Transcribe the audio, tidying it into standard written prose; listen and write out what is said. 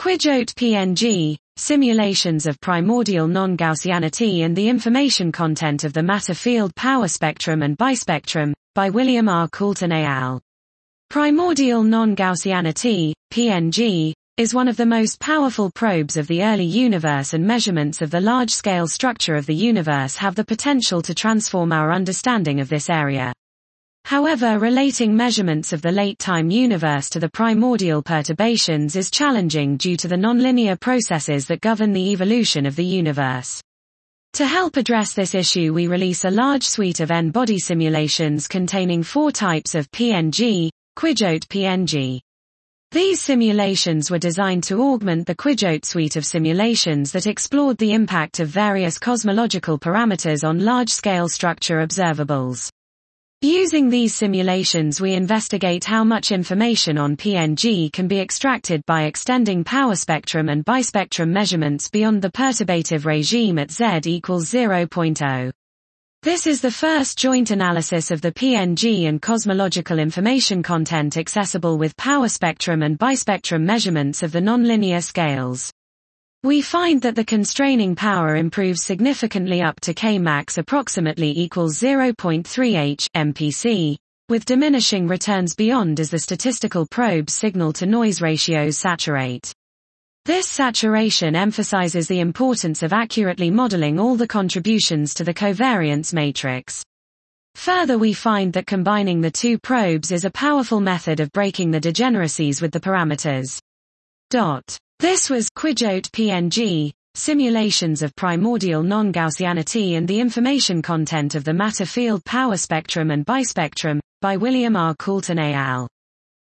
Quijote PNG, Simulations of Primordial Non-Gaussianity and the Information Content of the Matter Field Power Spectrum and Bispectrum, by William R. Coulton et al. Primordial non-Gaussianity, PNG, is one of the most powerful probes of the early universe, and measurements of the large-scale structure of the universe have the potential to transform our understanding of this area. However, relating measurements of the late-time universe to the primordial perturbations is challenging due to the nonlinear processes that govern the evolution of the universe. To help address this issue, we release a large suite of n-body simulations containing 4 types of PNG, Quijote PNG. These simulations were designed to augment the Quijote suite of simulations that explored the impact of various cosmological parameters on large-scale structure observables. Using these simulations, we investigate how much information on PNG can be extracted by extending power spectrum and bispectrum measurements beyond the perturbative regime at z equals 0.0. This is the first joint analysis of the PNG and cosmological information content accessible with power spectrum and bispectrum measurements of the nonlinear scales. We find that the constraining power improves significantly up to Kmax approximately equals 0.3 H MPC, with diminishing returns beyond as the statistical probe's signal-to-noise ratios saturate. This saturation emphasizes the importance of accurately modeling all the contributions to the covariance matrix. Further, we find that combining the two probes is a powerful method of breaking the degeneracies with the parameters. This was Quijote PNG, Simulations of Primordial Non-Gaussianity and the Information Content of the Matter Field Power Spectrum and Bispectrum, by William R. Coulton et al.